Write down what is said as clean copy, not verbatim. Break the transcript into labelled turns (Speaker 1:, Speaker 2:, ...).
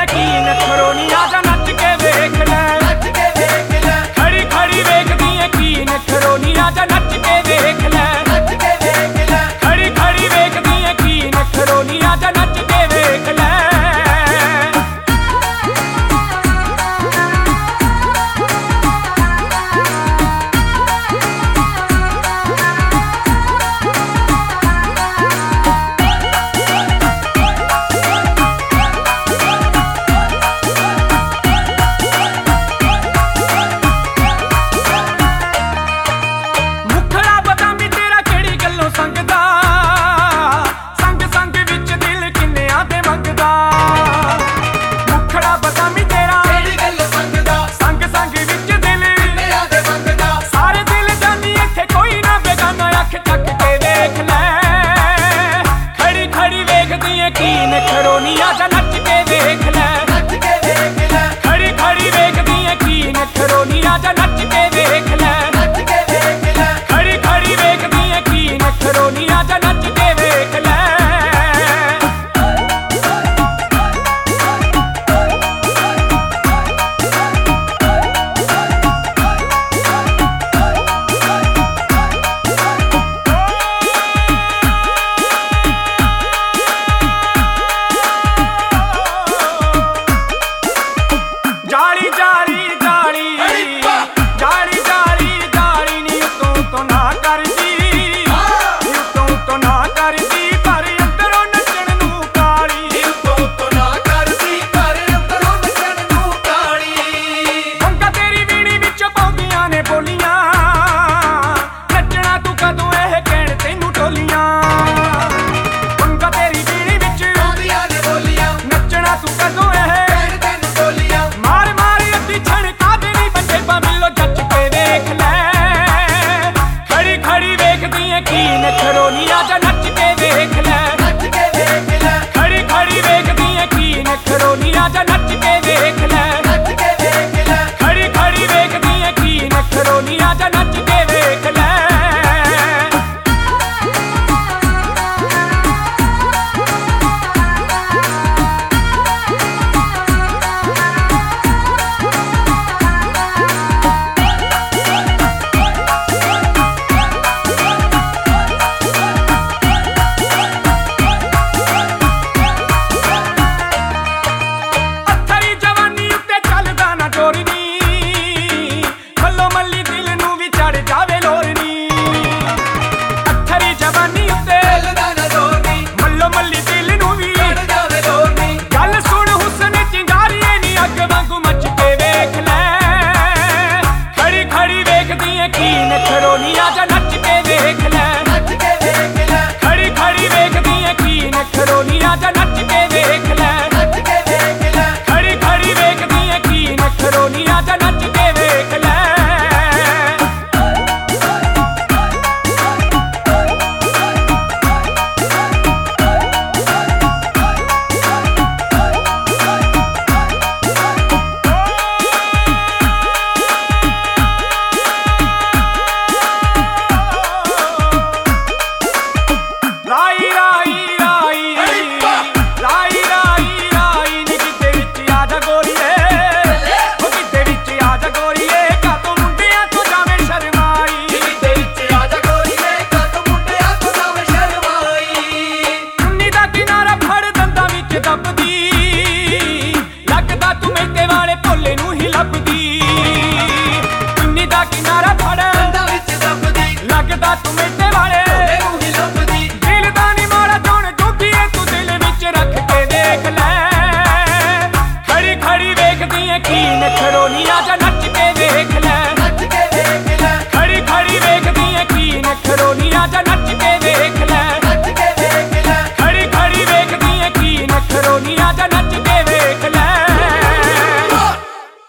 Speaker 1: ਦੀਆਂ ਕੀ ਨਖਰੋਨੀਆਂ ਜਾਂ ਨੱਚ ਕੇ ਵੇਖ ਲੈ, ਖੜੀ ਖੜੀ ਵੇਖਦੀਆਂ ਕੀ ਨਖਰੋਨੀਆਂ ਜਾਂ ਨੱਚ ਕੇ ਵੇਖ ਲੈ, ਖੜੀ ਖੜੀ ਵੇਖਦੀਆਂ ਕੀ ਨਖਰੋਨੀਆਂ ਜਾਂ ਨੱਚ ਕੇ ਵੇਖ ਲੈ। ਕੀ ਨਖਰੋਨੀਆਂ ਜਾਂ ਨੱਚ ਕੇ ਵੇਖ ਲੈ, ਖੜੀ ਖੜੀ ਵੇਖਦੀਆਂ ਕੀ ਨਖਰੋਨੀਆਂ ਜਾਂ ਨੱਚ ਕੇ ਵੇਖ ਲੈ, ਖੜੀ ਖੜੀ ਵੇਖਦੀਆਂ ਕੀ ਨਖਰੋਨੀਆਂ ਜਾਂ ਨੱਚ ਕੇ ਵੇਖ ਲੈ। ਜਾਲੀ ਜਾਲੀ ਜਾਲੀ ਜਾਲੀ ਜਾਲੀ ਜਾਲੀ ਨੀ ਤੂੰ ਨਾ ਕਰਦੀ, ਤੂੰ ਨਾ ਕਰਦੀ ਪਰ ਅੰਦਰੋਂ ਨੱਚਣ ਨੂੰ ਕਾਲੀ,
Speaker 2: ਤੂੰ ਨਾ ਕਰਦੀ ਪਰ ਅੰਦਰੋਂ ਨੱਚਣ ਨੂੰ ਕਾਲੀ।
Speaker 1: ਵੰਗਾਂ ਤੇਰੀ ਵੀਣੀ ਵਿੱਚ ਪਾਉਂਦੀਆਂ ਨੇ ਬੋਲੀਆਂ, ਨੱਚਣਾ ਤੂੰ ਕਦੋਂ ਇਹ ਕਹਿਣ ਤੈਨੂੰ ਟੋਲੀਆਂ। ਵੰਗਾਂ ਤੇਰੀ ਵੀਣੀ ਵਿੱਚ
Speaker 2: ਪਾਉਂਦੀਆਂ ਨੇ ਬੋਲੀਆਂ,
Speaker 1: ਨੱਚਣਾ ਤੂੰ ਕਦੋਂ ਇਹ
Speaker 2: ਕਹਿਣ ਤੈਨੂੰ ਟੋਲੀਆਂ।
Speaker 1: ਛਣਕਾ ਦੇ ਨੀ ਬੰਦੇ ਮਿਲੋ ਜੱਜ ਕੇ ਵੇਖ ਲੈ, ਖੜੀ ਖੜੀ ਵੇਖਦੀਆਂ ਕੀ ਨਖਰੋਨੀਆਂ ਜਾਂ ਨੱਚ ਕੇ ਵੇਖ ਲੈ, ਖੜੀ ਖੜੀ ਵੇਖਦੀਆਂ ਕੀ ਨਖਰੋਨੀਆਂ ਜਾਂ ਨੱਚ ਕੇ ਵੇਖ ਲੈ, ਖੜੀ ਖੜੀ ਵੇਖਦੀਆਂ ਕੀ ਨਖਰੋਨੀਆਂ ਜਾਂ ਨੱਚ ਕੇ ਵੇਖ ਲੈ। ਕੀ ਨਖਰੋਨੀਆਂ ਜਾਂ ਨੱਚ ਕੇ ਵੇਖ ਲੈ, ਖੜੀ ਖੜੀ ਵੇਖਦੀਆਂ ਕੀ ਨਖਰੋਨੀਆਂ ਜਾਂ ਨੱਚ ਕੇ ਵੇਖ ਲੈ, ਖੜੀ ਖੜੀ ਵੇਖਦੀਆਂ ਕੀ ਨਖਰੋਨੀਆਂ ਜਾਂ ਨੱਚ ਕੇ ਵੇਖ ਲੈ। ਰਾਈ ਰਾਈ ਰਾਈ ਰਾਈ ਰਾਈ ਰਾਈ ਨੀ ਕਿਤੇ ਵਿੱਚ ਆ ਜਾ ਗੋਰੀਏ, ਉਹ ਕਿਤੇ ਵਿੱਚ ਆ ਜਾ ਗੋਰੀਏ, ਕਾਤੋਂ ਮੁੰਡਿਆਂ ਤੋਂ ਜਾਵੇਂ ਸ਼ਰਮਾਈ,
Speaker 2: ਕਿਤੇ ਵਿੱਚ ਆ ਜਾ ਗੋਰੀਏ, ਕਾਤੋਂ ਮੁੰਡਿਆਂ ਤੋਂ ਜਾਵੇਂ ਸ਼ਰਮਾਈ।
Speaker 1: ਚੁੰਨੀ ਦਾ ਕਿਨਾਰਾ ਫੜ ਦੰਦਾਂ ਵਿੱਚ ਦੱਬਦੀ, ਲੱਗਦਾ ਤੂੰ ਮੇਰੇ ਵਾਲੇ ਭੋਲੇ ਨੂੰ ਹੀ ਲੱਭਦੀ। ਚੁੰਨੀ ਦਾ ਕਿਨਾਰਾ ਫੜ
Speaker 2: ਦੰਦਾਂ ਵਿੱਚ ਦੱਬਦੀ,
Speaker 1: ਲੱਗਦਾ ਤੂੰ ਮੇਰੇ ਵਾਲੇ
Speaker 2: ਨੂੰ ਹੀ ਲੱਭਦੀ। ਖੜੀ ਖੜੀ ਵੇਖਦੀਆਂ ਕੀ ਨਖਰੋਨੀਆਂ ਜਾਂ ਨੱਚ ਕੇ ਵੇਖ ਲੈ, ਖੜੀ ਖੜੀ ਵੇਖਦੀਆਂ ਕੀ ਨਖਰੋਨੀਆਂ ਜਾਂ ਨੱਚ ਕੇ